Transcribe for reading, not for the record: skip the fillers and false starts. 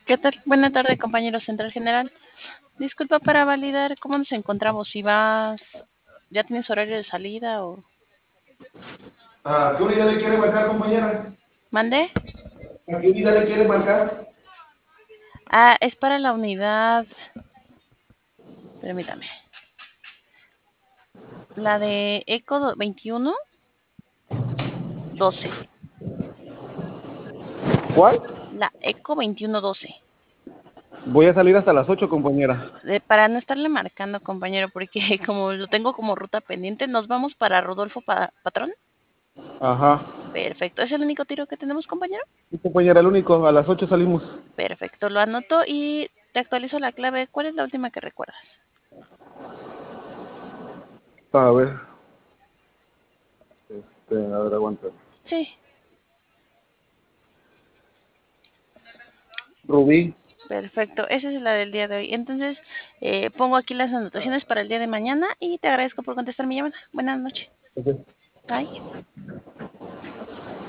¿Qué tal? Buena tarde, compañero Central General. Disculpa para validar cómo nos encontramos. Si vas, ya tienes horario de salida o ¿A qué unidad le quiere marcar, compañera? mandé. ¿A qué unidad le quiere marcar? Ah, es para la unidad. Permítame. La de ECO 2112. ¿Cuál? La ECO 2112. Voy a salir hasta las 8, compañera. Para no estarle marcando, compañero, porque como lo tengo como ruta pendiente, nos vamos para Rodolfo Patrón. Ajá. Perfecto. ¿Es el único tiro que tenemos, compañero? Sí, compañera, el único. A las 8 salimos. Perfecto. Lo anoto y te actualizo la clave. ¿Cuál es la última que recuerdas? A ver. A ver, aguanta. Sí. Rubí. Perfecto, esa es la del día de hoy. Entonces, pongo aquí las anotaciones para el día de mañana y te agradezco por contestar mi llamada. Buenas noches. Ok. Bye.